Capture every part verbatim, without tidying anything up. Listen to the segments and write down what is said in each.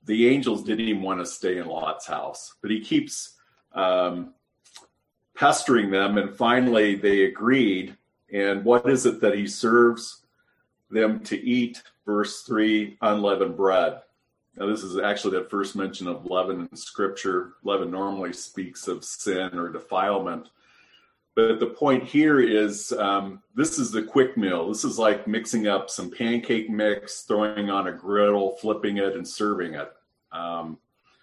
the angels didn't even want to stay in Lot's house, but he keeps um, pestering them, and finally they agreed. And what is it that he serves them to eat? Verse three, unleavened bread. Now, this is actually the first mention of leaven in Scripture. Leaven normally speaks of sin or defilement. But the point here is um, this is the quick meal. This is like mixing up some pancake mix, throwing on a griddle, flipping it, and serving it. Um,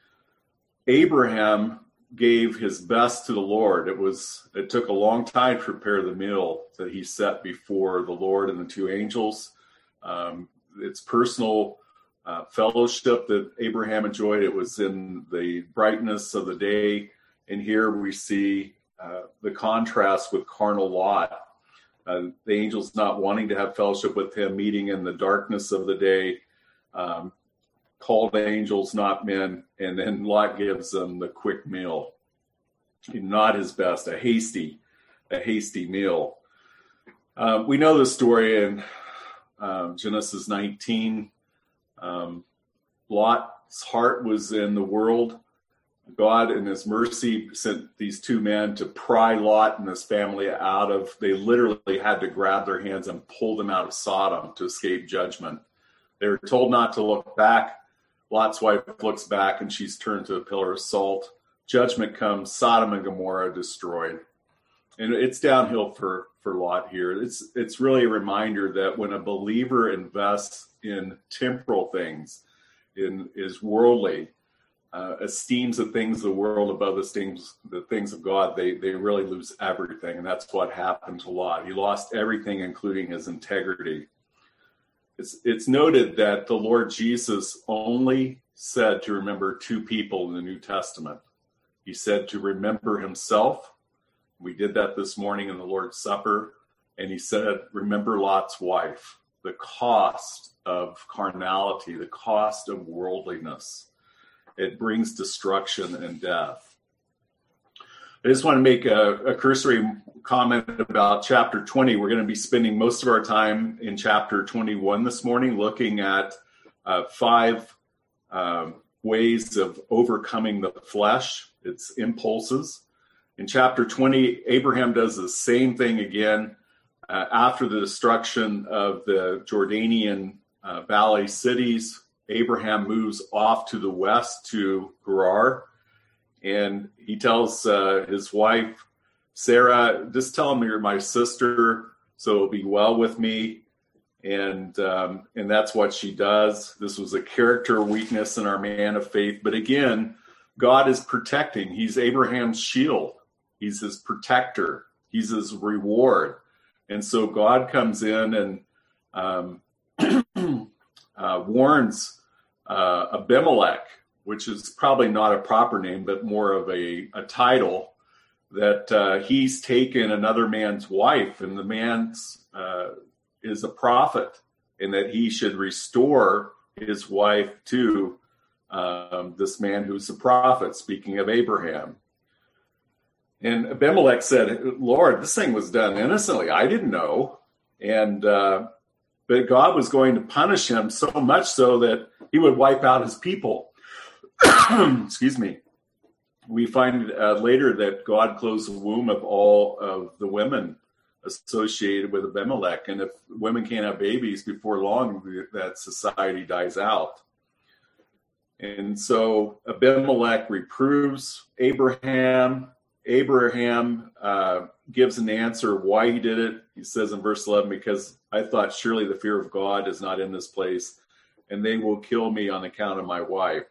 Abraham gave his best to the Lord. It was it took a long time to prepare the meal that he set before the Lord and the two angels. Um, it's personal uh, fellowship that Abraham enjoyed. It was in the brightness of the day. And here we see uh, the contrast with carnal Lot. Uh, the angels not wanting to have fellowship with him, meeting in the darkness of the day, um, called angels, not men. And then Lot gives them the quick meal. Not his best, a hasty, a hasty meal. Um, we know the story in um, Genesis nineteen. Um, Lot's heart was in the world. God, in his mercy, sent these two men to pry Lot and his family out of. They literally had to grab their hands and pull them out of Sodom to escape judgment. They were told not to look back. Lot's wife looks back, and she's turned to a pillar of salt. Judgment comes, Sodom and Gomorrah destroyed. And it's downhill for, for Lot here. It's it's really a reminder that when a believer invests in temporal things, in is worldly, uh, esteems the things of the world above the things, the things of God, they, they really lose everything. And that's what happened to Lot. He lost everything, including his integrity. It's it's noted that the Lord Jesus only said to remember two people in the New Testament. He said to remember himself. We did that this morning in the Lord's Supper. And he said, remember Lot's wife, the cost of carnality, the cost of worldliness. It brings destruction and death. I just want to make a, a cursory comment about chapter twenty. We're going to be spending most of our time in chapter twenty-one this morning, looking at uh, five um, ways of overcoming the flesh, its impulses. In chapter twenty, Abraham does the same thing again. Uh, after the destruction of the Jordanian uh, valley cities, Abraham moves off to the west to Gerar. And he tells uh, his wife, Sarah, just tell him you're my sister, so it'll be well with me. And um, and that's what she does. This was a character weakness in our man of faith. But again, God is protecting. He's Abraham's shield. He's his protector. He's his reward. And so God comes in and um, uh, warns uh, Abimelech, which is probably not a proper name, but more of a, a title, that uh, he's taken another man's wife, and the man's uh, is a prophet, and that he should restore his wife to um, this man who's a prophet, speaking of Abraham. And Abimelech said, Lord, this thing was done innocently. I didn't know. And uh, but God was going to punish him so much so that he would wipe out his people. Excuse me. We find uh, later that God closed the womb of all of the women associated with Abimelech. And if women can't have babies before long, that society dies out. And so Abimelech reproves Abraham. Abraham uh, gives an answer why he did it. He says in verse eleven, because I thought surely the fear of God is not in this place, and they will kill me on account of my wife.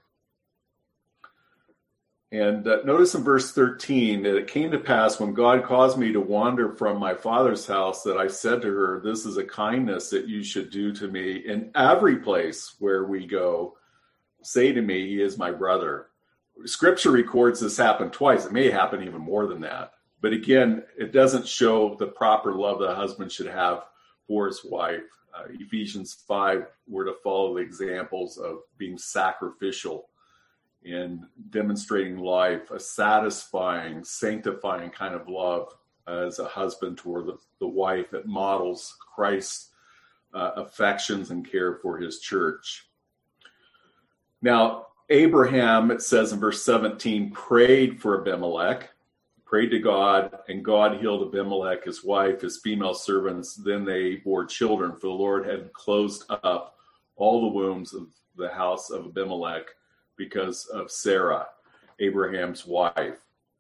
And uh, notice in verse thirteen that it came to pass when God caused me to wander from my father's house that I said to her, this is a kindness that you should do to me in every place where we go. Say to me, he is my brother. Scripture records this happened twice. It may happen even more than that. But again, it doesn't show the proper love that a husband should have for his wife. Uh, Ephesians five were to follow the examples of being sacrificial in demonstrating life, a satisfying, sanctifying kind of love as a husband toward the, the wife that models Christ's uh, affections and care for his church. Now, Abraham, it says in verse seventeen, prayed for Abimelech, prayed to God, and God healed Abimelech, his wife, his female servants. Then they bore children, for the Lord had closed up all the wombs of the house of Abimelech because of Sarah, Abraham's wife.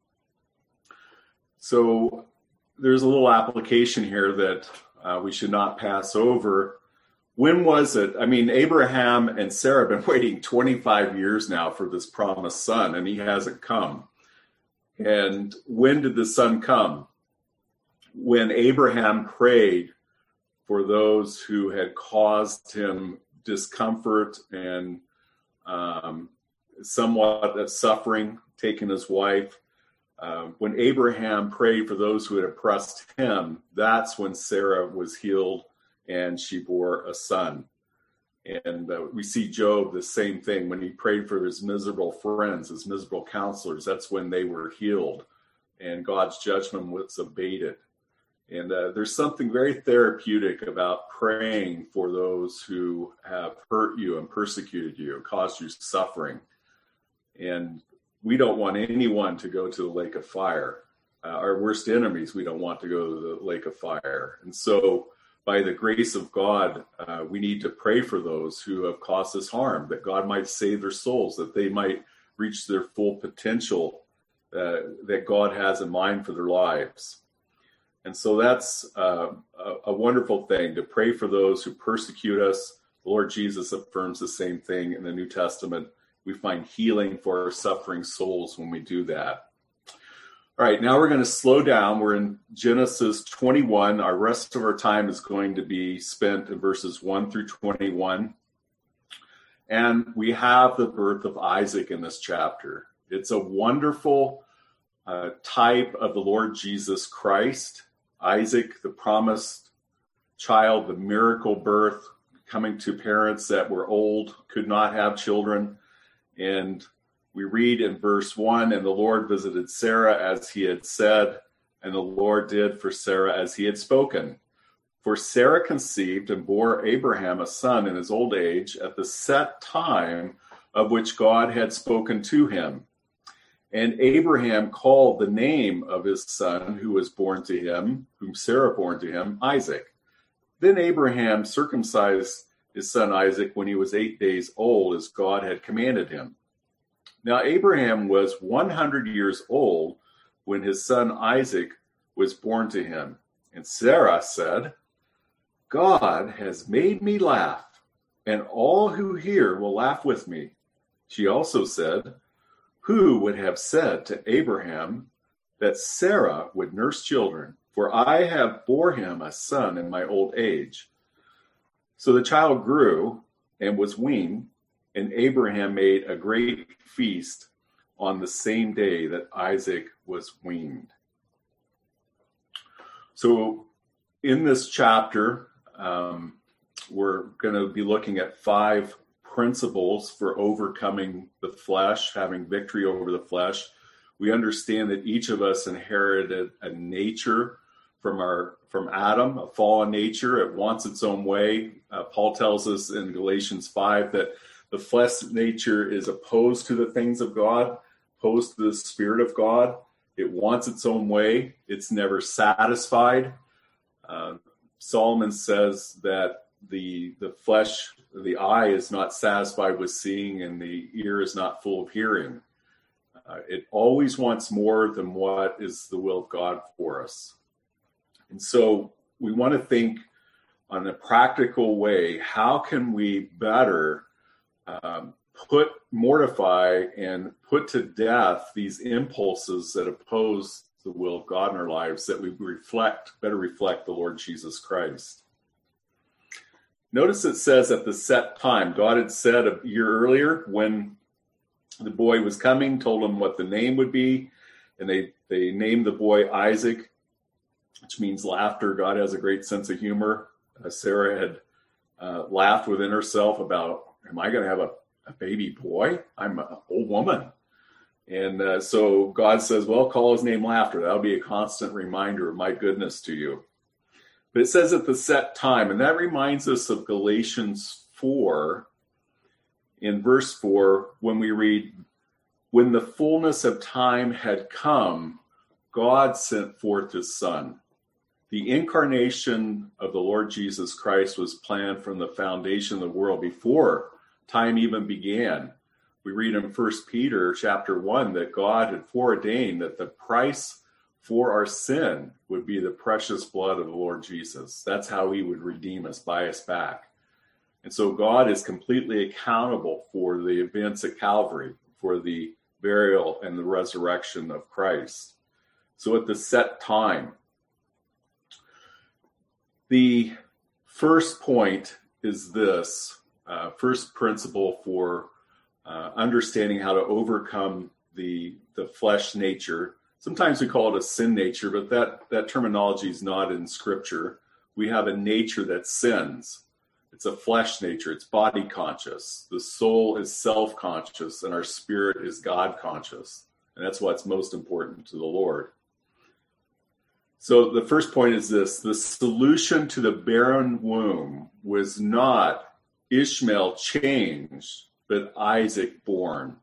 So there's a little application here that uh, we should not pass over. When was it? I mean, Abraham and Sarah have been waiting twenty-five years now for this promised son, and he hasn't come. And when did the son come? When Abraham prayed for those who had caused him discomfort and um, somewhat of suffering, taking his wife. Uh, when Abraham prayed for those who had oppressed him, that's when Sarah was healed and she bore a son. And uh, we see Job, the same thing. When he prayed for his miserable friends, his miserable counselors, that's when they were healed and God's judgment was abated. And uh, there's something very therapeutic about praying for those who have hurt you and persecuted you, caused you suffering. And we don't want anyone to go to the lake of fire. Uh, our worst enemies, we don't want to go to the lake of fire. And so by the grace of God, uh, we need to pray for those who have caused us harm, that God might save their souls, that they might reach their full potential uh, that God has in mind for their lives. And so that's uh, a, a wonderful thing, to pray for those who persecute us. The Lord Jesus affirms the same thing in the New Testament. We find healing for our suffering souls when we do that. All right, now we're going to slow down. We're in Genesis twenty-one. Our rest of our time is going to be spent in verses one through twenty-one. And we have the birth of Isaac in this chapter. It's a wonderful uh, type of the Lord Jesus Christ. Isaac, the promised child, the miracle birth, coming to parents that were old, could not have children. And we read in verse one, and the Lord visited Sarah as he had said, and the Lord did for Sarah as he had spoken. For Sarah conceived and bore Abraham a son in his old age at the set time of which God had spoken to him. And Abraham called the name of his son who was born to him, whom Sarah bore to him, Isaac. Then Abraham circumcised his son Isaac when he was eight days old, as God had commanded him. Now Abraham was one hundred years old when his son Isaac was born to him. And Sarah said, God has made me laugh, and all who hear will laugh with me. She also said, who would have said to Abraham that Sarah would nurse children? For I have bore him a son in my old age. So the child grew and was weaned, and Abraham made a great feast on the same day that Isaac was weaned. So in this chapter, um, we're going to be looking at five principles for overcoming the flesh, having victory over the flesh. We understand that each of us inherited a nature from our from Adam, a fallen nature. It wants its own way. Uh, Paul tells us in Galatians five that the flesh nature is opposed to the things of God, opposed to the Spirit of God. It wants its own way. It's never satisfied. Uh, Solomon says that the the flesh, the eye is not satisfied with seeing, and the ear is not full of hearing. Uh, it always wants more than what is the will of God for us. And so we want to think on a practical way, how can we better um, put, mortify, and put to death these impulses that oppose the will of God in our lives, that we reflect, better reflect the Lord Jesus Christ. Notice it says at the set time. God had said a year earlier when the boy was coming, told him what the name would be, and they, they named the boy Isaac, which means laughter. God has a great sense of humor. Uh, Sarah had uh, laughed within herself about, am I going to have a, a baby boy? I'm an old woman. And uh, so God says, well, call his name Laughter. That'll be a constant reminder of my goodness to you. But it says at the set time, and that reminds us of Galatians four, in verse four, when we read, when the fullness of time had come, God sent forth his Son. The incarnation of the Lord Jesus Christ was planned from the foundation of the world before time even began. We read in First Peter chapter one that God had foreordained that the price for our sin would be the precious blood of the Lord Jesus. That's how he would redeem us, buy us back. And so God is completely accountable for the events at Calvary, for the burial and the resurrection of Christ. So at the set time, the first point is this, uh, first principle for uh, understanding how to overcome the, the flesh nature. Sometimes we call it a sin nature, but that, that terminology is not in Scripture. We have a nature that sins. It's a flesh nature. It's body conscious. The soul is self-conscious, and our spirit is God conscious. And that's what's most important to the Lord. So the first point is this: the solution to the barren womb was not Ishmael changed, but Isaac born.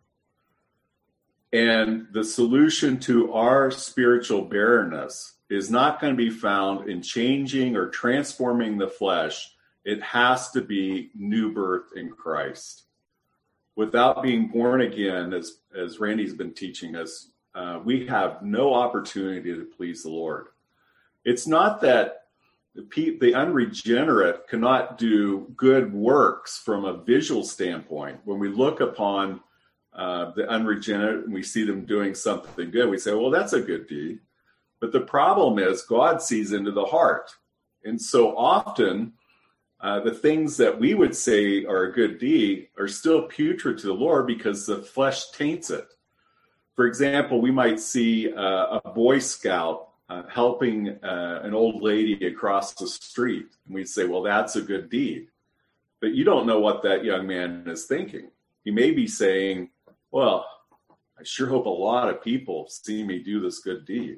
And the solution to our spiritual barrenness is not going to be found in changing or transforming the flesh. It has to be new birth in Christ. Without being born again, as, as Randy's been teaching us, uh, we have no opportunity to please the Lord. It's not that the, pe- the unregenerate cannot do good works from a visual standpoint. When we look upon uh, the unregenerate and we see them doing something good, we say, well, that's a good deed. But the problem is God sees into the heart. And so often, uh, the things that we would say are a good deed are still putrid to the Lord because the flesh taints it. For example, we might see uh, a Boy Scout Uh, helping uh, an old lady across the street. And we'd say, well, that's a good deed. But you don't know what that young man is thinking. He may be saying, well, I sure hope a lot of people see me do this good deed.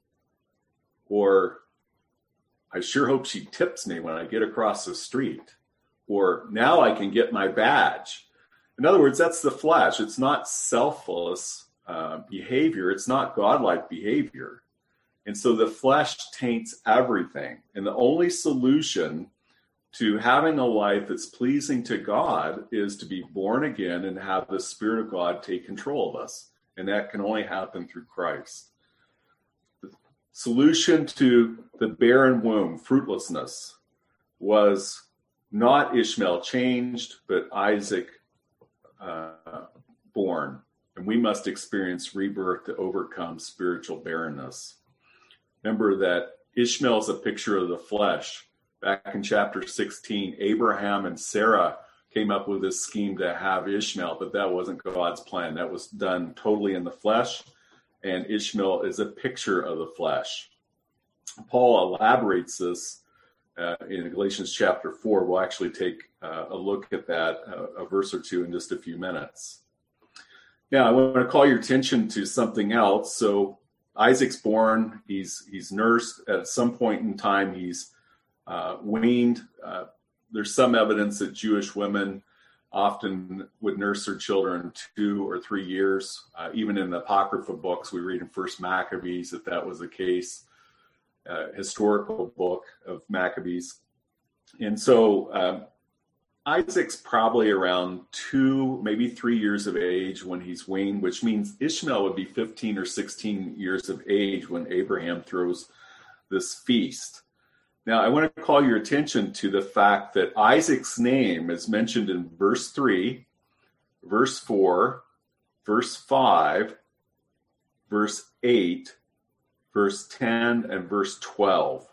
Or I sure hope she tips me when I get across the street. Or now I can get my badge. In other words, that's the flesh. It's not selfless uh, behavior. It's not godlike behavior. And so the flesh taints everything. And the only solution to having a life that's pleasing to God is to be born again and have the Spirit of God take control of us. And that can only happen through Christ. The solution to the barren womb, fruitlessness, was not Ishmael changed, but Isaac uh, born. And we must experience rebirth to overcome spiritual barrenness. Remember that Ishmael is a picture of the flesh. Back in chapter sixteen, Abraham and Sarah came up with this scheme to have Ishmael, but that wasn't God's plan. That was done totally in the flesh, and Ishmael is a picture of the flesh. Paul elaborates this uh, in Galatians chapter four. We'll actually take uh, a look at that, uh, a verse or two, in just a few minutes. Now, I want to call your attention to something else. So Isaac's born, he's he's nursed. At some point in time, he's uh, weaned. Uh, there's some evidence that Jewish women often would nurse their children two or three years. Uh, even in the Apocrypha books, we read in First Maccabees that that was the case, uh, historical book of Maccabees. And so um, Isaac's probably around two, maybe three years of age when he's weaned, which means Ishmael would be fifteen or sixteen years of age when Abraham throws this feast. Now, I want to call your attention to the fact that Isaac's name is mentioned in verse three, verse four, verse five, verse eight, verse ten, and verse twelve.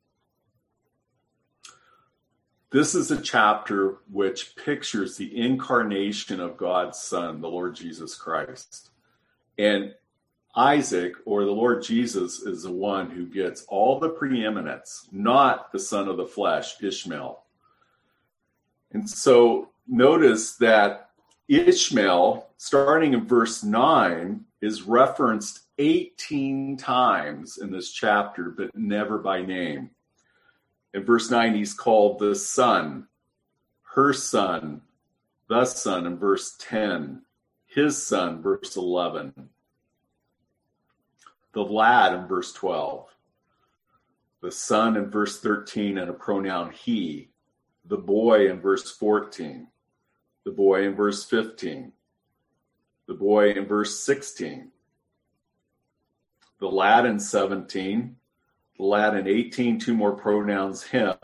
This is a chapter which pictures the incarnation of God's Son, the Lord Jesus Christ. And Isaac, or the Lord Jesus, is the one who gets all the preeminence, not the son of the flesh, Ishmael. And so notice that Ishmael, starting in verse nine, is referenced eighteen times in this chapter, but never by name. In verse nine, he's called the son, her son, the Son in verse ten, his Son, verse eleven, the lad in verse twelve, the son in verse thirteen and a pronoun he, the boy in verse fourteen, the boy in verse fifteen, the boy in verse sixteen, the lad in seventeen, the lad in eighteen, two more pronouns him,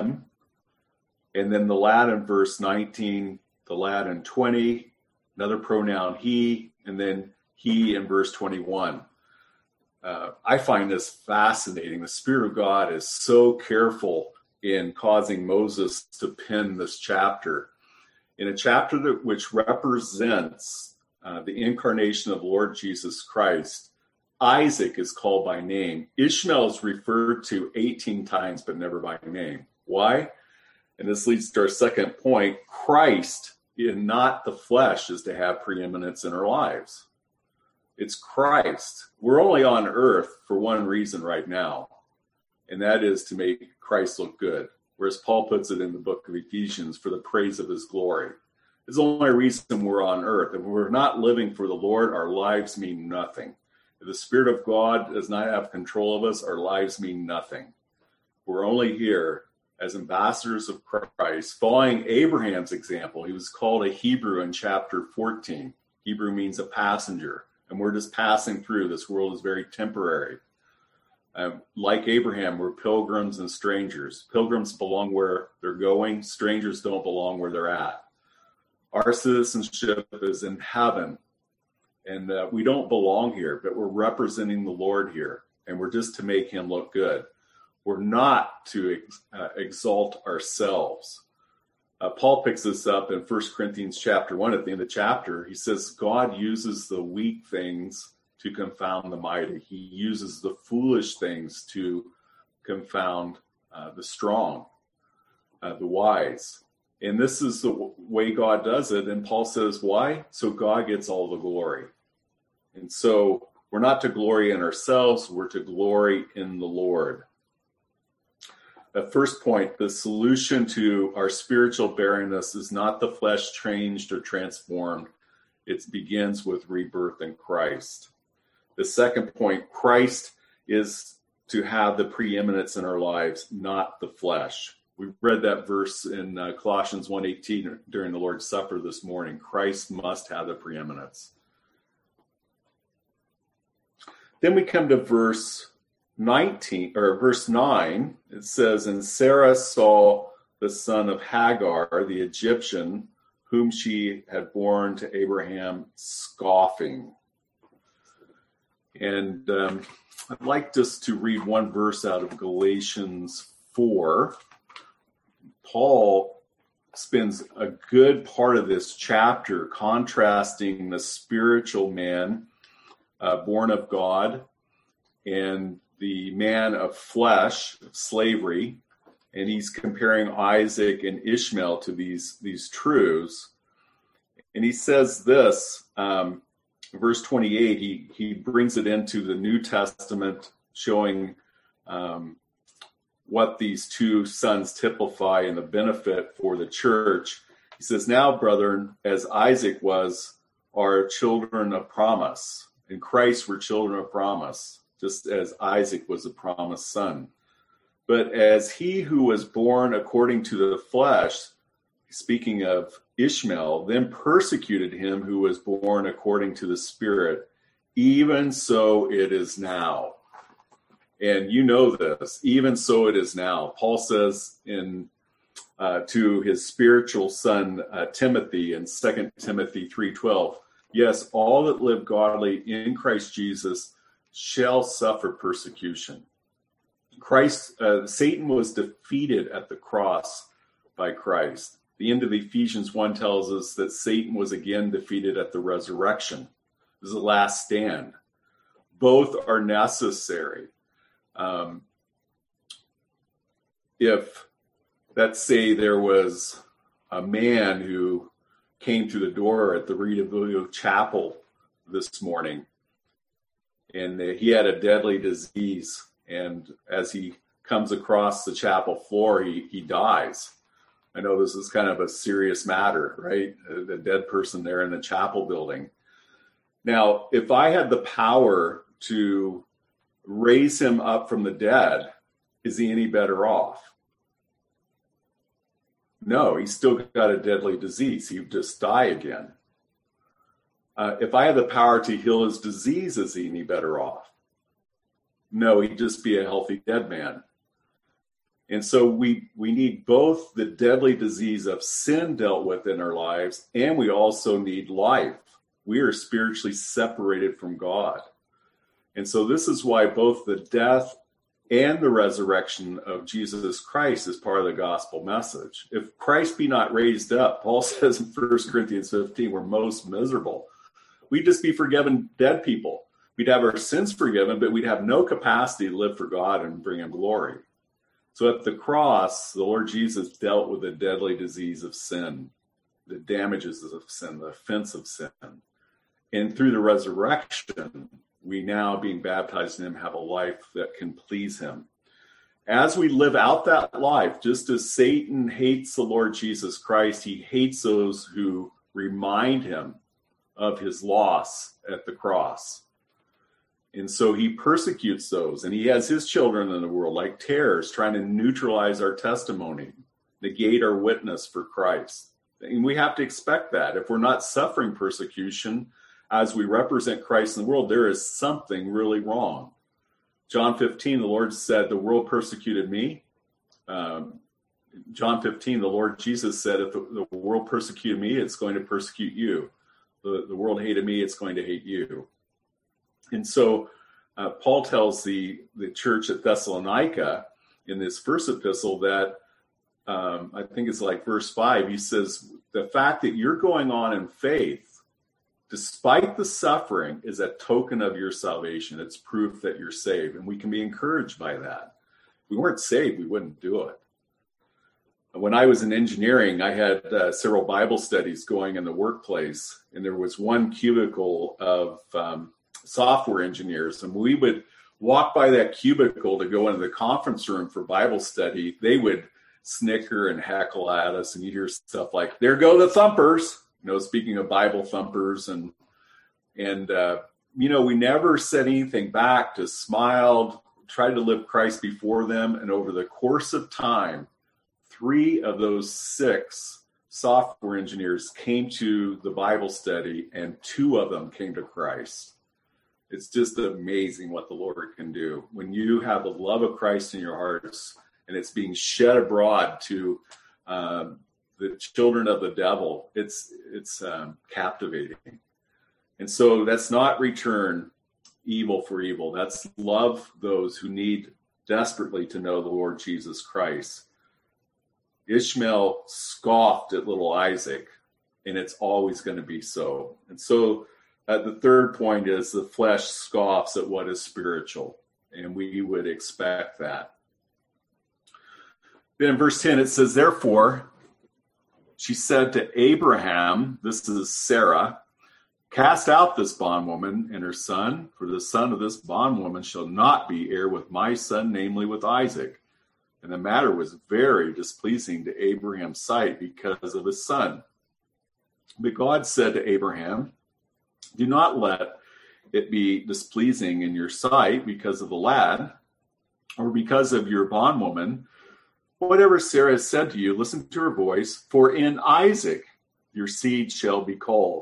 and then the lad in verse nineteen, the lad in twenty, another pronoun he, and then he in verse twenty-one. Uh, I find this fascinating. The Spirit of God is so careful in causing Moses to pen this chapter. In a chapter that, which represents uh, the incarnation of Lord Jesus Christ, Isaac is called by name. Ishmael is referred to eighteen times, but never by name. Why? And this leads to our second point. Christ, in not the flesh, is to have preeminence in our lives. It's Christ. We're only on earth for one reason right now, and that is to make Christ look good. Whereas Paul puts it in the book of Ephesians, for the praise of his glory. It's the only reason we're on earth. If we're not living for the Lord, our lives mean nothing. If the Spirit of God does not have control of us, our lives mean nothing. We're only here as ambassadors of Christ, following Abraham's example. He was called a Hebrew in chapter fourteen. Hebrew means a passenger. And we're just passing through. This world is very temporary. Um, like Abraham, we're pilgrims and strangers. Pilgrims belong where they're going. Strangers don't belong where they're at. Our citizenship is in heaven. And uh, we don't belong here, but we're representing the Lord here. And we're just to make him look good. We're not to ex- uh, exalt ourselves. Uh, Paul picks this up in First Corinthians chapter one. At the end of the chapter, he says, God uses the weak things to confound the mighty. He uses the foolish things to confound uh, the strong, uh, the wise. And this is the w- way God does it. And Paul says, why? So God gets all the glory. And so we're not to glory in ourselves. We're to glory in the Lord. The first point, the solution to our spiritual barrenness is not the flesh changed or transformed. It begins with rebirth in Christ. The second point, Christ is to have the preeminence in our lives, not the flesh. We read that verse in uh, Colossians one eighteen during the Lord's Supper this morning. Christ must have the preeminence. Then we come to verse nineteen or verse nine. It says, and Sarah saw the son of Hagar, the Egyptian, whom she had borne to Abraham, scoffing. And um, I'd like just to read one verse out of Galatians four. Paul spends a good part of this chapter contrasting the spiritual man uh, born of God and the man of flesh, of slavery, and he's comparing Isaac and Ishmael to these, these truths. And he says this, um, verse twenty-eight, he, he brings it into the New Testament, showing um, what these two sons typify and the benefit for the church. He says, now, brethren, as Isaac was, are children of promise, and Christ were children of promise, just as Isaac was a promised son. But as he who was born according to the flesh, speaking of Ishmael, then persecuted him who was born according to the Spirit, even so it is now. And you know this, even so it is now. Paul says in uh, to his spiritual son uh, Timothy in Second Timothy three twelve, yes, all that live godly in Christ Jesus shall suffer persecution. Christ, uh, Satan was defeated at the cross by Christ. The end of Ephesians one tells us that Satan was again defeated at the resurrection. This is the last stand. Both are necessary. Um, if, let's say, there was a man who came to the door at the Reedville Chapel this morning, and he had a deadly disease, and as he comes across the chapel floor, he, he dies. I know this is kind of a serious matter, right? A, a dead person there in the chapel building. Now, if I had the power to raise him up from the dead, is he any better off? No, he's still got a deadly disease. He would just die again. Uh, if I had the power to heal his disease, is he any better off? No, he'd just be a healthy dead man. And so we we need both the deadly disease of sin dealt with in our lives, and we also need life. We are spiritually separated from God. And so this is why both the death and the resurrection of Jesus Christ is part of the gospel message. If Christ be not raised up, Paul says in First Corinthians fifteen, we're most miserable. We'd just be forgiven dead people. We'd have our sins forgiven, but we'd have no capacity to live for God and bring him glory. So at the cross, the Lord Jesus dealt with the deadly disease of sin, the damages of sin, the offense of sin. And through the resurrection, we now, being baptized in him, have a life that can please him. As we live out that life, just as Satan hates the Lord Jesus Christ, he hates those who remind him of his loss at the cross. And so he persecutes those, and he has his children in the world like tares trying to neutralize our testimony, negate our witness for Christ. And we have to expect that. If we're not suffering persecution as we represent Christ in the world, there is something really wrong. John fifteen, the Lord said, the world persecuted me. Um, John fifteen, the Lord Jesus said, if the, the world persecuted me, it's going to persecute you. The, the world hated me, it's going to hate you. And so uh, Paul tells the, the church at Thessalonica in this first epistle that, um, I think it's like verse five, he says, the fact that you're going on in faith, despite the suffering, is a token of your salvation. It's proof that you're saved, and we can be encouraged by that. If we weren't saved, we wouldn't do it. When I was in engineering, I had uh, several Bible studies going in the workplace, and there was one cubicle of um, software engineers, and we would walk by that cubicle to go into the conference room for Bible study. They would snicker and heckle at us, and you hear stuff like, there go the thumpers, you know, speaking of Bible thumpers. And, and uh, you know, we never said anything back, just smiled, tried to live Christ before them. And over the course of time, three of those six software engineers came to the Bible study, and two of them came to Christ. It's just amazing what the Lord can do. When you have the love of Christ in your hearts and it's being shed abroad to um, the children of the devil, it's it's um, captivating. And so that's not return evil for evil. That's love those who need desperately to know the Lord Jesus Christ. Ishmael scoffed at little Isaac, and it's always going to be so. And so uh, the third point is the flesh scoffs at what is spiritual, and we would expect that. Then in verse ten, it says, therefore, she said to Abraham, this is Sarah, cast out this bondwoman and her son, for the son of this bondwoman shall not be heir with my son, namely with Isaac. And the matter was very displeasing to Abraham's sight because of his son. But God said to Abraham, do not let it be displeasing in your sight because of the lad, or because of your bondwoman. Whatever Sarah has said to you, listen to her voice, for in Isaac your seed shall be called.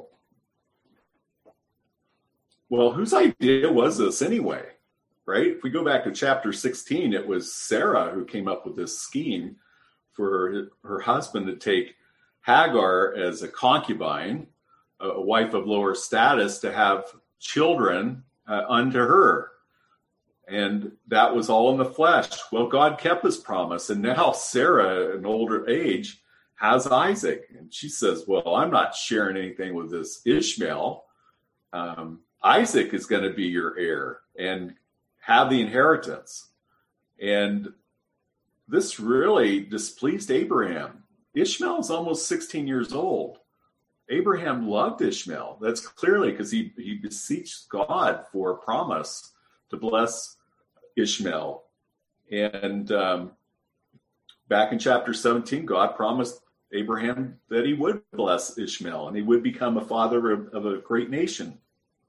Well, whose idea was this anyway? Right? If we go back to chapter sixteen, it was Sarah who came up with this scheme for her husband to take Hagar as a concubine, a wife of lower status, to have children uh, unto her. And that was all in the flesh. Well, God kept his promise. And now Sarah, in older age, has Isaac. And she says, well, I'm not sharing anything with this Ishmael. Um, Isaac is going to be your heir and have the inheritance. And this really displeased Abraham. Ishmael is almost sixteen years old. Abraham loved Ishmael. That's clearly because he, he beseeched God for a promise to bless Ishmael. And um, back in chapter seventeen, God promised Abraham that he would bless Ishmael and he would become a father of, of a great nation.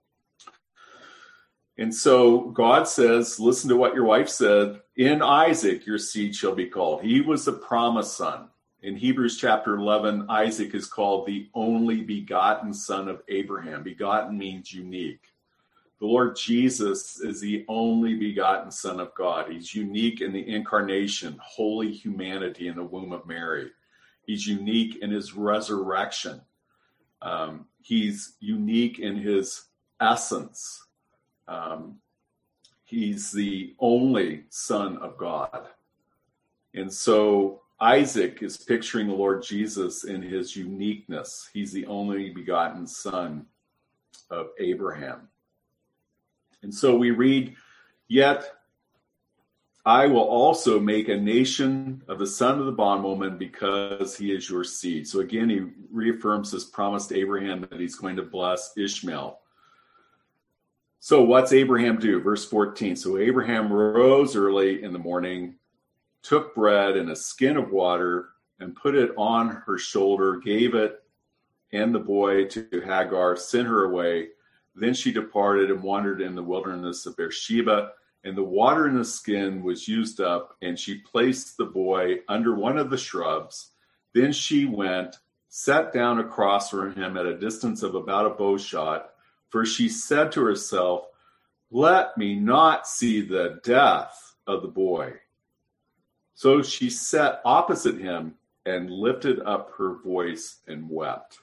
And so God says, listen to what your wife said, in Isaac your seed shall be called. He was the promised son. In Hebrews chapter eleven, Isaac is called the only begotten son of Abraham. Begotten means unique. The Lord Jesus is the only begotten Son of God. He's unique in the incarnation, holy humanity in the womb of Mary. He's unique in his resurrection. Um, he's unique in his essence. Um, he's the only Son of God. And so Isaac is picturing the Lord Jesus in his uniqueness. He's the only begotten son of Abraham. And so we read, yet I will also make a nation of the son of the bondwoman because he is your seed. So again, he reaffirms his promise to Abraham that he's going to bless Ishmael. So what's Abraham do? Verse fourteen. So Abraham rose early in the morning, took bread and a skin of water and put it on her shoulder, gave it and the boy to Hagar, sent her away. Then she departed and wandered in the wilderness of Beersheba, and the water in the skin was used up, and she placed the boy under one of the shrubs. Then she went, sat down across from him at a distance of about a bow shot, for she said to herself, let me not see the death of the boy. So she sat opposite him and lifted up her voice and wept.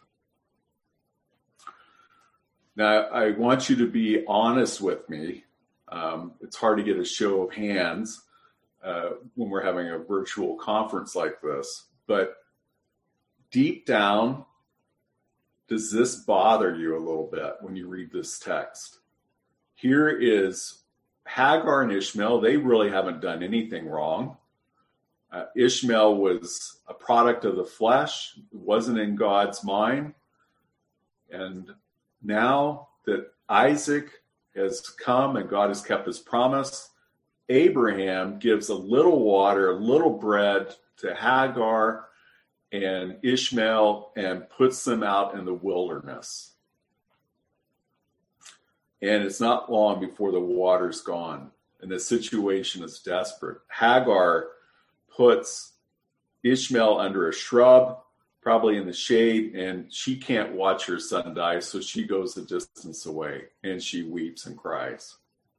Now, I want you to be honest with me. Um, it's hard to get a show of hands uh, when we're having a virtual conference like this. But deep down, does this bother you a little bit when you read this text? Here is Hagar and Ishmael. They really haven't done anything wrong. Uh, Ishmael was a product of the flesh. It wasn't in God's mind. And now that Isaac has come and God has kept his promise, Abraham gives a little water, a little bread to Hagar and Ishmael and puts them out in the wilderness. And it's not long before the water's gone and the situation is desperate. Hagar puts Ishmael under a shrub, probably in the shade, and she can't watch her son die, so she goes a distance away, and she weeps and cries.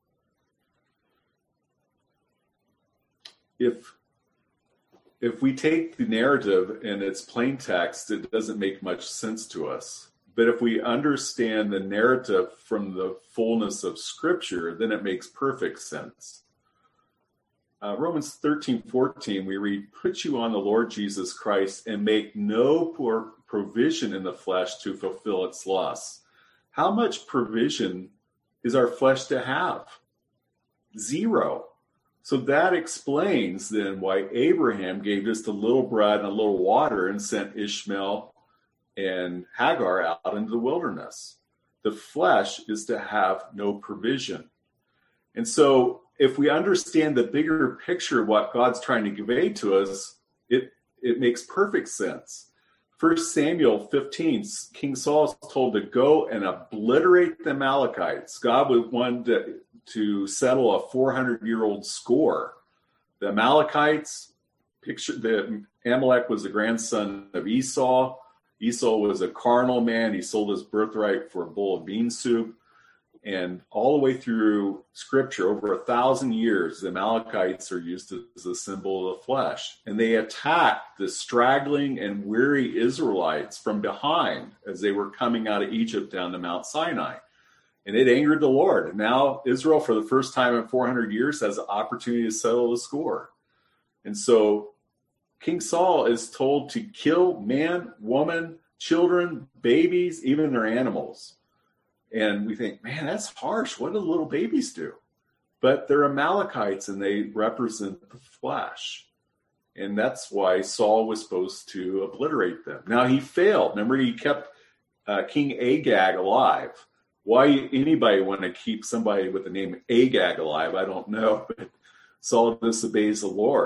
If, if we take the narrative in its plain text, it doesn't make much sense to us. But if we understand the narrative from the fullness of Scripture, then it makes perfect sense. Uh, Romans thirteen fourteen, we read, put you on the Lord Jesus Christ and make no poor provision in the flesh to fulfill its lusts. How much provision is our flesh to have? Zero. So that explains then why Abraham gave just a little bread and a little water and sent Ishmael and Hagar out into the wilderness. The flesh is to have no provision. And so if we understand the bigger picture of what God's trying to convey to us, it, it makes perfect sense. First Samuel fifteen, King Saul is told to go and obliterate the Amalekites. God was one to, to settle a four hundred year old score. The Amalekites, picture the Amalek was the grandson of Esau. Esau was a carnal man. He sold his birthright for a bowl of bean soup. And all the way through Scripture, over a thousand years, the Amalekites are used as a symbol of the flesh. And they attacked the straggling and weary Israelites from behind as they were coming out of Egypt down to Mount Sinai. And it angered the Lord. And now Israel, for the first time in four hundred years, has an opportunity to settle the score. And so King Saul is told to kill man, woman, children, babies, even their animals. And we think, man, that's harsh. What do little babies do? But they're Amalekites and they represent the flesh. And that's why Saul was supposed to obliterate them. Now he failed. Remember, he kept uh, King Agag alive. Why anybody want to keep somebody with the name Agag alive, I don't know. But Saul disobeys the Lord.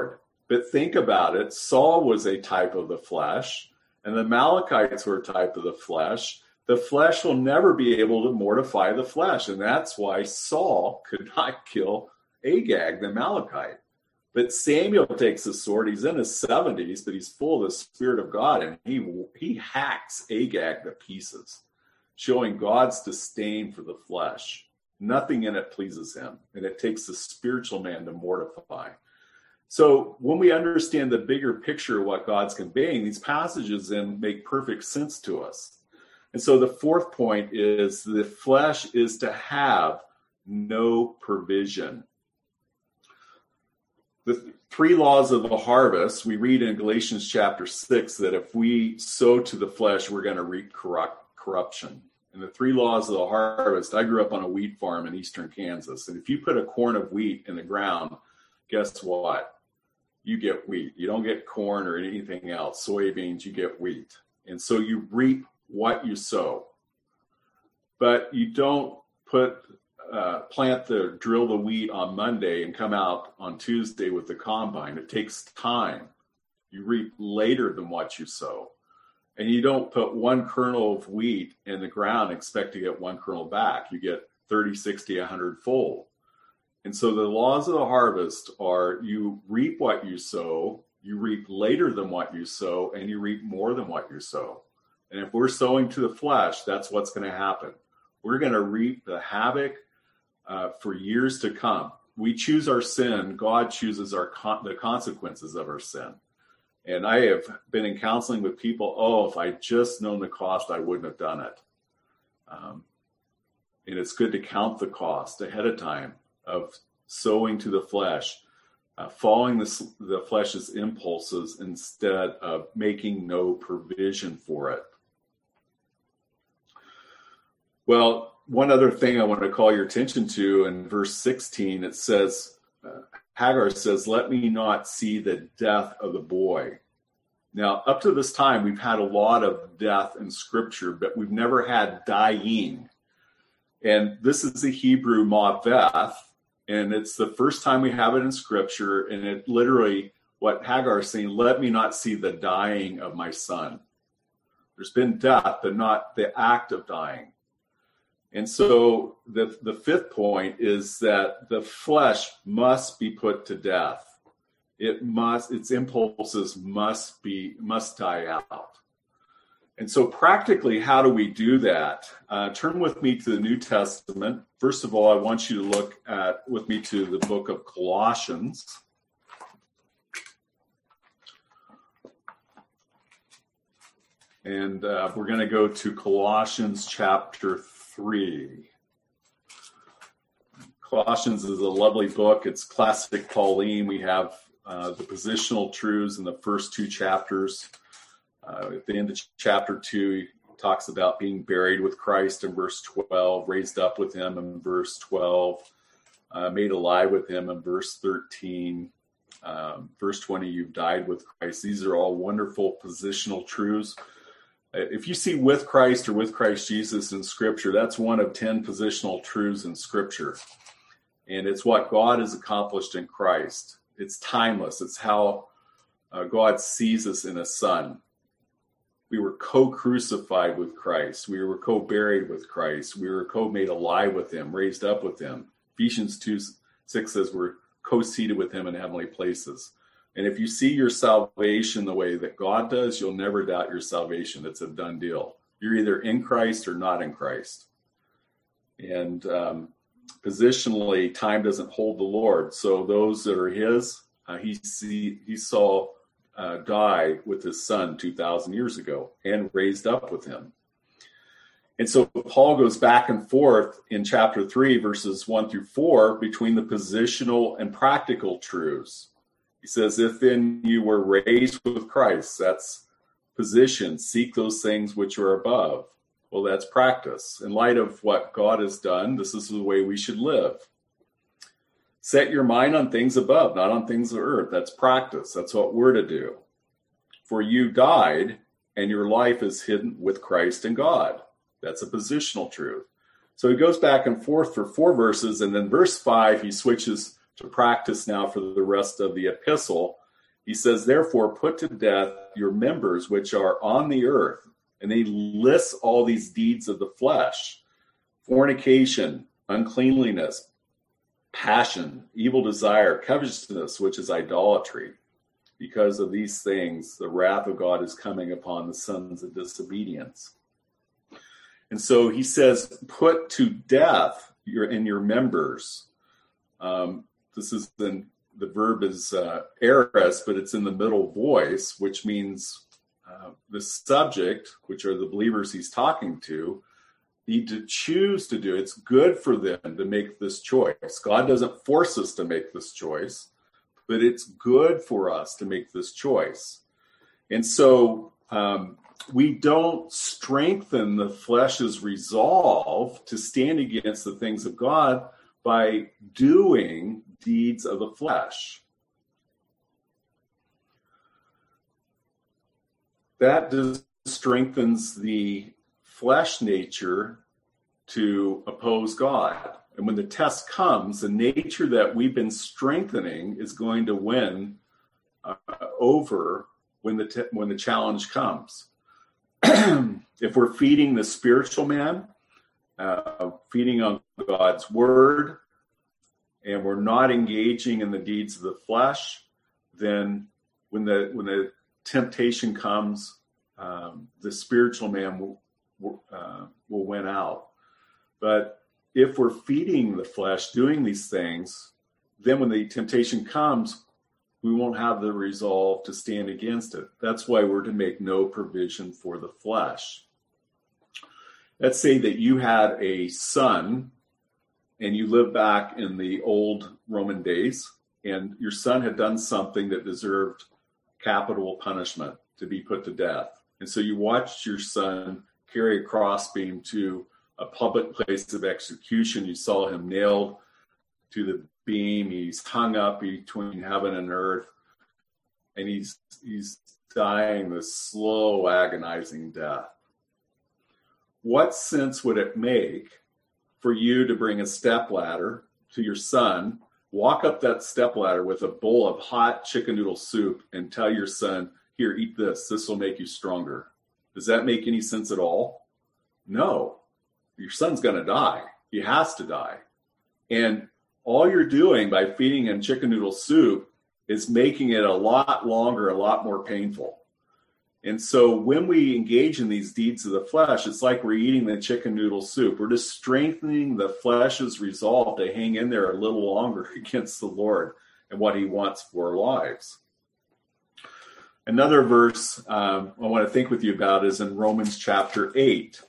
But think about it. Saul was a type of the flesh, and the Amalekites were a type of the flesh. The flesh will never be able to mortify the flesh. And that's why Saul could not kill Agag, the Amalekite. But Samuel takes the sword. He's in his seventies, but he's full of the Spirit of God, and he he hacks Agag to pieces, showing God's disdain for the flesh. Nothing in it pleases him, and it takes the spiritual man to mortify. So when we understand the bigger picture of what God's conveying, these passages then make perfect sense to us. And so the fourth point is the flesh is to have no provision. The three laws of the harvest, we read in Galatians chapter six that if we sow to the flesh, we're going to reap corrupt, corruption. And the three laws of the harvest, I grew up on a wheat farm in eastern Kansas. And if you put a corn of wheat in the ground, guess what? You get wheat. You don't get corn or anything else. Soybeans, you get wheat. And so you reap what you sow. But you don't put uh, plant the drill the wheat on Monday and come out on Tuesday with the combine. It takes time. You reap later than what you sow. And you don't put one kernel of wheat in the ground and expect to get one kernel back. You get thirty, sixty, one hundred fold. And so the laws of the harvest are you reap what you sow, you reap later than what you sow, and you reap more than what you sow. And if we're sowing to the flesh, that's what's going to happen. We're going to reap the havoc uh, for years to come. We choose our sin. God chooses our con- the consequences of our sin. And I have been in counseling with people, oh, if I just known the cost, I wouldn't have done it. Um, and it's good to count the cost ahead of time of sowing to the flesh, uh, following the, the flesh's impulses instead of making no provision for it. Well, one other thing I want to call your attention to in verse sixteen, it says, uh, Hagar says, let me not see the death of the boy. Now, up to this time, we've had a lot of death in Scripture, but we've never had dying. And this is the Hebrew maveth, and it's the first time we have it in Scripture, and it literally, what Hagar is saying, let me not see the dying of my son. There's been death, but not the act of dying. And so the, the fifth point is that the flesh must be put to death. It must, its impulses must be, must die out. And so practically, how do we do that? Uh, turn with me to the New Testament. First of all, I want you to look at, with me to the book of Colossians. And uh, we're going to go to Colossians chapter three. Colossians is a lovely book. It's classic Pauline. We have uh, the positional truths in the first two chapters. Uh, at the end of chapter two, he talks about being buried with Christ in verse twelve, raised up with him in verse twelve, uh, made alive with him in verse thirteen, um, verse twenty, you've died with Christ. These are all wonderful positional truths. If you see with Christ or with Christ Jesus in Scripture, that's one of ten positional truths in Scripture. And it's what God has accomplished in Christ. It's timeless. It's how uh, God sees us in a Son. We were co-crucified with Christ. We were co-buried with Christ. We were co-made alive with him, raised up with him. Ephesians two six says we're co-seated with him in heavenly places. And if you see your salvation the way that God does, you'll never doubt your salvation. It's a done deal. You're either in Christ or not in Christ. And um, positionally, time doesn't hold the Lord. So those that are his, uh, he see he saw uh, die with his son two thousand years ago and raised up with him. And so Paul goes back and forth in chapter three, verses one through four, between the positional and practical truths. He says, if then you were raised with Christ, that's position, seek those things which are above. Well, that's practice. In light of what God has done, this is the way we should live. Set your mind on things above, not on things of earth. That's practice. That's what we're to do. For you died, and your life is hidden with Christ in God. That's a positional truth. So he goes back and forth for four verses, and then verse five, he switches to practice now for the rest of the epistle. He says, therefore, put to death your members which are on the earth. And he lists all these deeds of the flesh: fornication, uncleanliness, passion, evil desire, covetousness, which is idolatry. Because of these things, the wrath of God is coming upon the sons of disobedience. And so he says, put to death your in your members. Um, this is the, the verb is uh, eris, but it's in the middle voice, which means uh, the subject, which are the believers he's talking to, need to choose to do. It's good for them to make this choice. God doesn't force us to make this choice, but it's good for us to make this choice. And so um, we don't strengthen the flesh's resolve to stand against the things of God by doing deeds of the flesh. That just strengthens the flesh nature to oppose God. And when the test comes, the nature that we've been strengthening is going to win uh, over when the te- when the challenge comes. If we're feeding the spiritual man, uh, feeding on God's word, and we're not engaging in the deeds of the flesh, then when the when the temptation comes, um, the spiritual man will will, uh, will win out. But if we're feeding the flesh, doing these things, then when the temptation comes, we won't have the resolve to stand against it. That's why we're to make no provision for the flesh. Let's say that you had a son and you live back in the old Roman days, and your son had done something that deserved capital punishment, to be put to death. And so you watched your son carry a crossbeam to a public place of execution. You saw him nailed to the beam. He's hung up between heaven and earth, and he's he's dying this slow, agonizing death. What sense would it make for you to bring a stepladder to your son, walk up that stepladder with a bowl of hot chicken noodle soup, and tell your son, here, eat this. This will make you stronger? Does that make any sense at all? No. Your son's going to die. He has to die. And all you're doing by feeding him chicken noodle soup is making it a lot longer, a lot more painful. And so when we engage in these deeds of the flesh, it's like we're eating the chicken noodle soup. We're just strengthening the flesh's resolve to hang in there a little longer against the Lord and what he wants for our lives. Another verse um, I want to think with you about is in Romans chapter eight.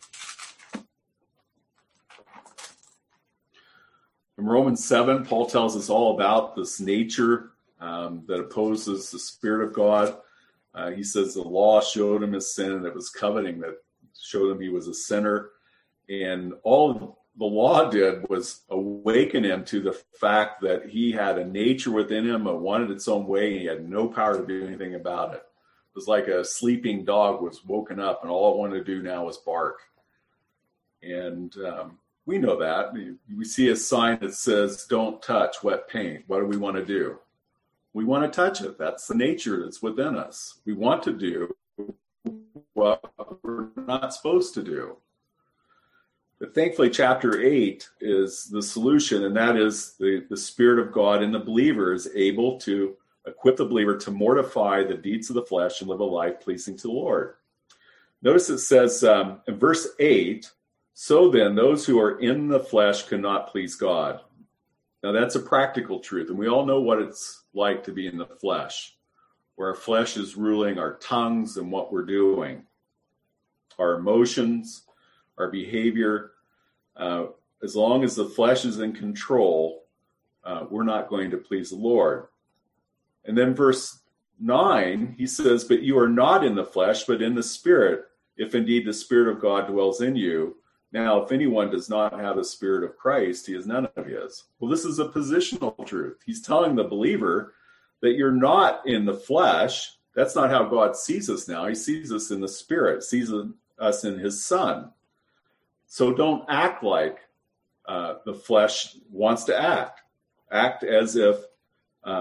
In Romans seven, Paul tells us all about this nature um, that opposes the Spirit of God. Uh, he says the law showed him his sin, and it was coveting that showed him he was a sinner. And all the law did was awaken him to the fact that he had a nature within him that wanted its own way, and he had no power to do anything about it. It was like a sleeping dog was woken up, and all it wanted to do now was bark. And um, we know that. We see a sign that says, don't touch wet paint. What do we want to do? We want to touch it. That's the nature that's within us. We want to do what we're not supposed to do. But thankfully, chapter eight is the solution, and that is the, the Spirit of God in the believer is able to equip the believer to mortify the deeds of the flesh and live a life pleasing to the Lord. Notice it says um, in verse eight, so then those who are in the flesh cannot please God. Now that's a practical truth, and we all know what it's like to be in the flesh, where our flesh is ruling our tongues and what we're doing, our emotions, our behavior. Uh, as long as the flesh is in control, uh, we're not going to please the Lord. And then verse nine, he says, but you are not in the flesh, but in the Spirit, if indeed the Spirit of God dwells in you. Now, if anyone does not have the Spirit of Christ, he is none of his. Well, this is a positional truth. He's telling the believer that you're not in the flesh. That's not how God sees us now. He sees us in the Spirit, sees us in his Son. So don't act like uh, the flesh wants to act. Act as if um,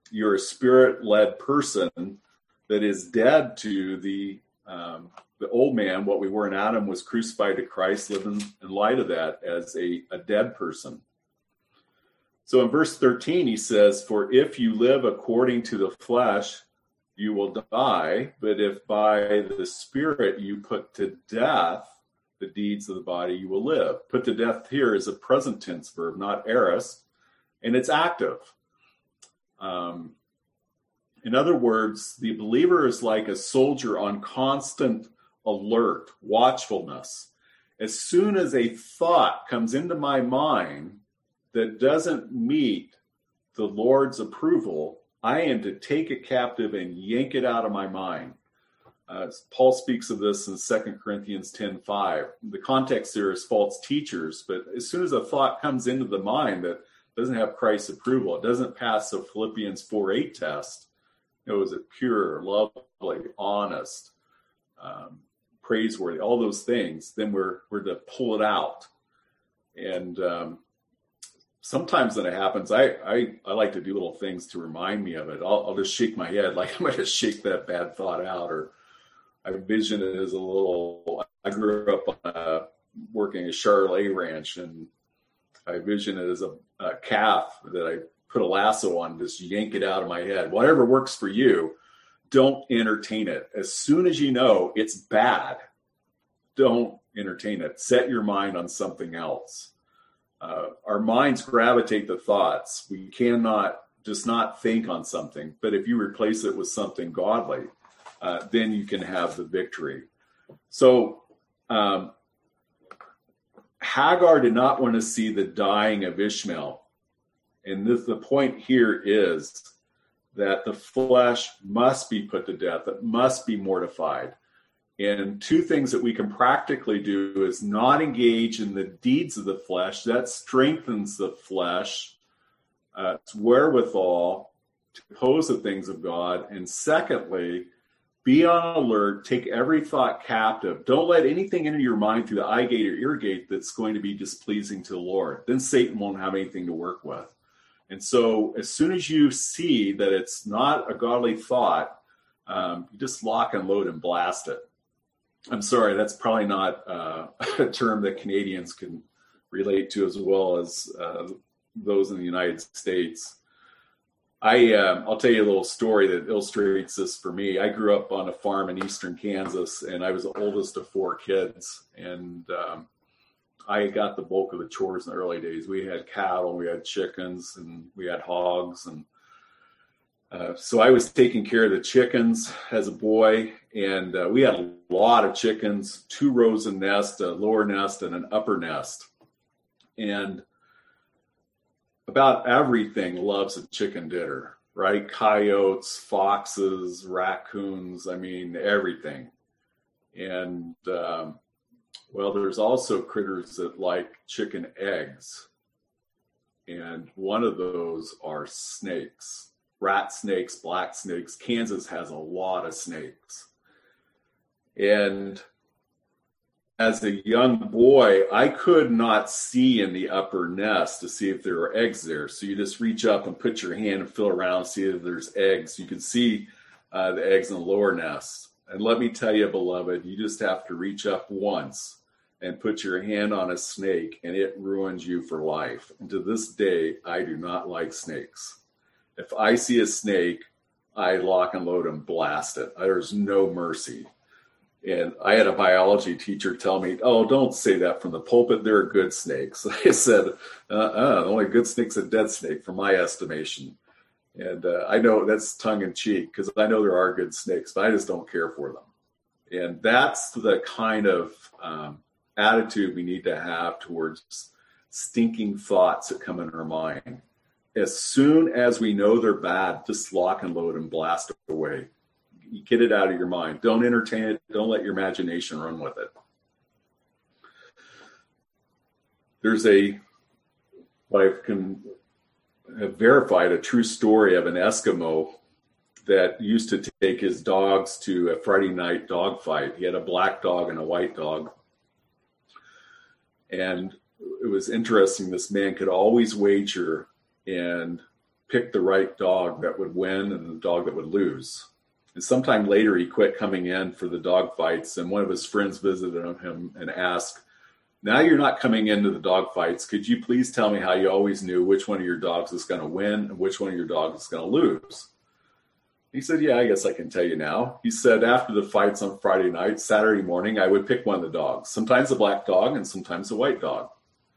you're a spirit-led person that is dead to the um, the old man. What we were in Adam was crucified to Christ, living in light of that as a, a dead person. So in verse thirteen, he says, "For if you live according to the flesh, you will die. But if by the Spirit you put to death the deeds of the body, you will live." Put to death here is a present tense verb, not aorist, and it's active. Um, in other words, the believer is like a soldier on constant alert, watchfulness. As soon as a thought comes into my mind that doesn't meet the Lord's approval, I am to take it captive and yank it out of my mind. Uh, Paul speaks of this in Second Corinthians ten five. The context there is false teachers, but as soon as a thought comes into the mind that doesn't have Christ's approval, it doesn't pass the Philippians four eight test. You know, is it pure, lovely, honest, um, praiseworthy, all those things, then we're we're to pull it out. And um, sometimes when it happens, I, I I like to do little things to remind me of it. I'll, I'll just shake my head like I'm going to shake that bad thought out, or I envision it as a little. I grew up on a, working a Charolais ranch, and I envision it as a, a calf that I put a lasso on, just yank it out of my head. Whatever works for you, don't entertain it. As soon as you know it's bad, don't entertain it. Set your mind on something else. Uh, our minds gravitate to thoughts. We cannot just not think on something, but if you replace it with something godly, uh, then you can have the victory. So um, Hagar did not want to see the dying of Ishmael. And this, the point here is that the flesh must be put to death. It must be mortified. And two things that we can practically do is not engage in the deeds of the flesh. That strengthens the flesh, uh, its wherewithal to oppose the things of God. And secondly, be on alert. Take every thought captive. Don't let anything into your mind through the eye gate or ear gate that's going to be displeasing to the Lord. Then Satan won't have anything to work with. And so as soon as you see that it's not a godly thought, um, you just lock and load and blast it. I'm sorry, that's probably not uh, a term that Canadians can relate to as well as uh, those in the United States. I, uh, I'll tell you a little story that illustrates this for me. I grew up on a farm in eastern Kansas, and I was the oldest of four kids. And um, I got the bulk of the chores in the early days. We had cattle, we had chickens, and we had hogs. And uh, so I was taking care of the chickens as a boy, and uh, we had a lot of chickens, two rows of nest, a lower nest, and an upper nest. And about everything loves a chicken dinner, right? Coyotes, foxes, raccoons, I mean, everything. And, um, well, there's also critters that like chicken eggs. And one of those are snakes, rat snakes, black snakes. Kansas has a lot of snakes. And as a young boy, I could not see in the upper nest to see if there were eggs there. So you just reach up and put your hand and feel around and see if there's eggs. You can see uh, the eggs in the lower nest. And let me tell you, beloved, you just have to reach up once and put your hand on a snake, and it ruins you for life. And to this day, I do not like snakes. If I see a snake, I lock and load and blast it. There's no mercy. And I had a biology teacher tell me, oh, don't say that from the pulpit. There are good snakes. I said, uh-uh, the only good snake's a dead snake, from my estimation. And uh, I know that's tongue in cheek, because I know there are good snakes, but I just don't care for them. And that's the kind of um, attitude we need to have towards stinking thoughts that come in our mind. As soon as we know they're bad, just lock and load and blast it away. You get it out of your mind. Don't entertain it. Don't let your imagination run with it. There's a, what I can have verified, a true story of an Eskimo that used to take his dogs to a Friday night dog fight. He had a black dog and a white dog. And it was interesting. This man could always wager, and pick the right dog that would win and the dog that would lose. And sometime later, he quit coming in for the dog fights, and one of his friends visited him and asked, "Now you're not coming into the dog fights. Could you please tell me how you always knew which one of your dogs is going to win and which one of your dogs is going to lose?" He said, "Yeah, I guess I can tell you now." He said, "After the fights on Friday night, Saturday morning, I would pick one of the dogs, sometimes a black dog and sometimes a white dog.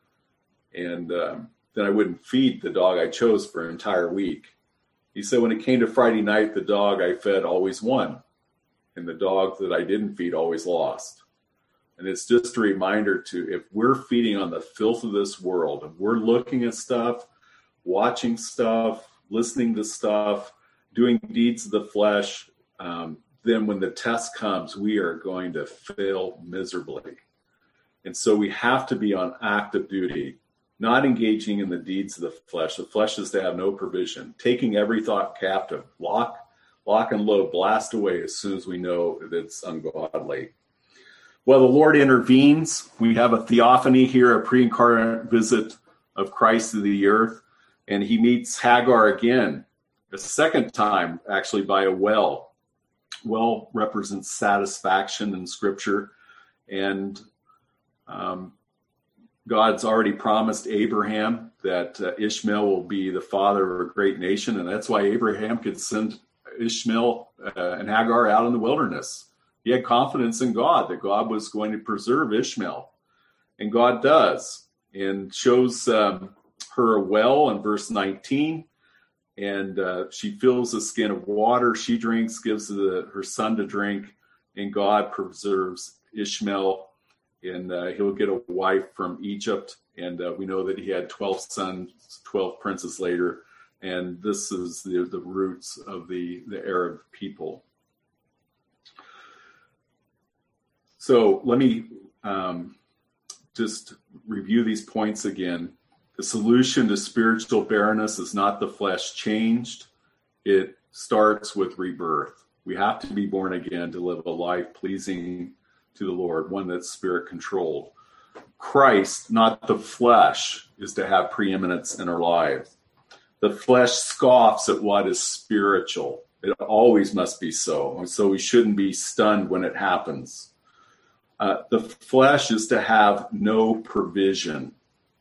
And um, then I wouldn't feed the dog I chose for an entire week." He said, "When it came to Friday night, the dog I fed always won, and the dog that I didn't feed always lost." And it's just a reminder to, if we're feeding on the filth of this world, if we're looking at stuff, watching stuff, listening to stuff, doing deeds of the flesh, um, then when the test comes, we are going to fail miserably. And so we have to be on active duty, not engaging in the deeds of the flesh. The flesh is to have no provision, taking every thought captive, lock, lock and load, blast away as soon as we know that it's ungodly. Well, the Lord intervenes. We have a theophany here, a pre-incarnate visit of Christ to the earth, and he meets Hagar again, a second time, actually, by a well. Well represents satisfaction in Scripture, and um, God's already promised Abraham that uh, Ishmael will be the father of a great nation, and that's why Abraham could send Ishmael uh, and Hagar out in the wilderness. He had confidence in God that God was going to preserve Ishmael, and God does, and shows um, her a well in verse nineteen, and uh, she fills a skin of water. She drinks, gives the, her son to drink, and God preserves Ishmael, and uh, he'll get a wife from Egypt, and uh, we know that he had twelve sons, twelve princes later, and this is the, the roots of the, the Arab people. So let me um, just review these points again. The solution to spiritual barrenness is not the flesh changed. It starts with rebirth. We have to be born again to live a life pleasing to the Lord, one that's spirit controlled. Christ, not the flesh, is to have preeminence in our lives. The flesh scoffs at what is spiritual. It always must be so. And so we shouldn't be stunned when it happens. Uh, the flesh is to have no provision.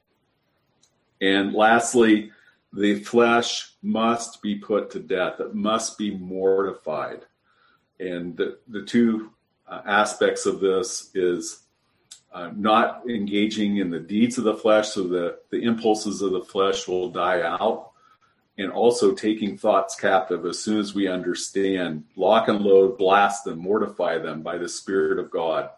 And lastly, the flesh must be put to death. It must be mortified. And the, the two uh, aspects of this is uh, not engaging in the deeds of the flesh, so the, the impulses of the flesh will die out, and also taking thoughts captive as soon as we understand, lock and load, blast them, mortify them by the Spirit of God.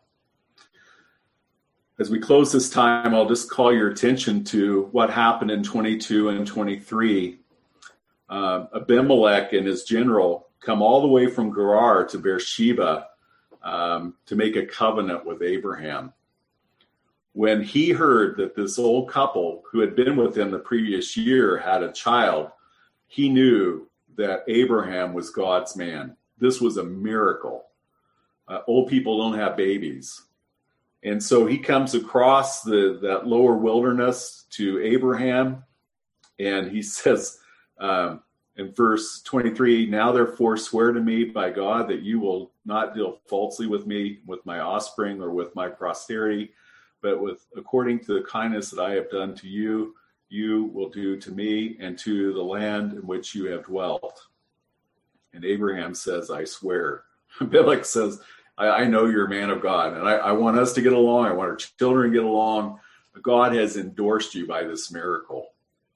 As we close this time, I'll just call your attention to what happened in twenty-two and twenty-three. Uh, Abimelech and his general come all the way from Gerar to Beersheba um, to make a covenant with Abraham. When he heard that this old couple who had been with him the previous year had a child, he knew that Abraham was God's man. This was a miracle. Uh, old people don't have babies. And so he comes across the that lower wilderness to Abraham, and he says um, in verse twenty-three, "Now therefore swear to me by God that you will not deal falsely with me, with my offspring, or with my posterity, but with according to the kindness that I have done to you, you will do to me and to the land in which you have dwelt." And Abraham says, "I swear." Abimelech says, I, I know you're a man of God, and I, I want us to get along. I want our children to get along. God has endorsed you by this miracle.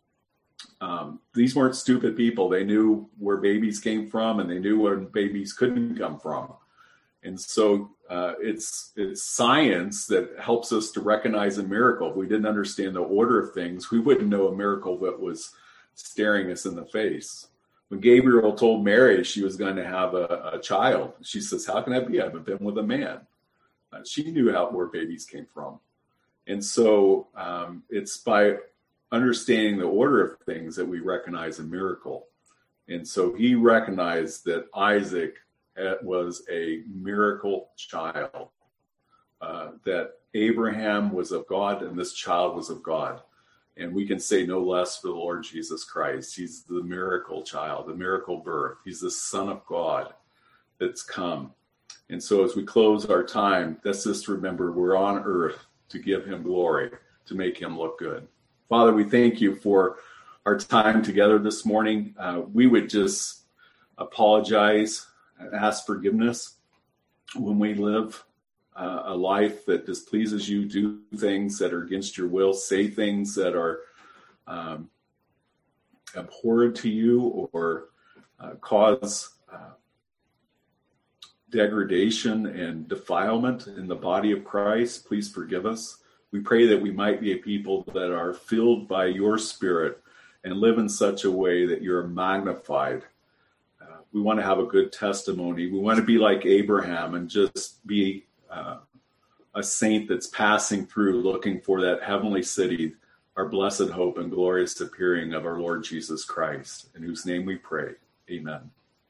Um, these weren't stupid people. They knew where babies came from, and they knew where babies couldn't come from. And so uh, it's it's science that helps us to recognize a miracle. If we didn't understand the order of things, we wouldn't know a miracle that was staring us in the face. When Gabriel told Mary she was going to have a, a child, she says, "How can that be? I haven't been with a man." Uh, she knew how where babies came from. And so um, it's by understanding the order of things that we recognize a miracle. And so he recognized that Isaac was a miracle child, uh, that Abraham was of God and this child was of God. And we can say no less for the Lord Jesus Christ. He's the miracle child, the miracle birth. He's the Son of God that's come. And so as we close our time, let's just remember we're on earth to give him glory, to make him look good. Father, we thank you for our time together this morning. Uh, we would just apologize and ask forgiveness when we live uh, a life that displeases you, do things that are against your will, say things that are um, abhorrent to you, or uh, cause uh, degradation and defilement in the body of Christ. Please forgive us. We pray that we might be a people that are filled by your Spirit and live in such a way that you're magnified. Uh, we want to have a good testimony. We want to be like Abraham and just be uh, a saint that's passing through looking for that heavenly city, our blessed hope and glorious appearing of our Lord Jesus Christ, in whose name we pray. Amen.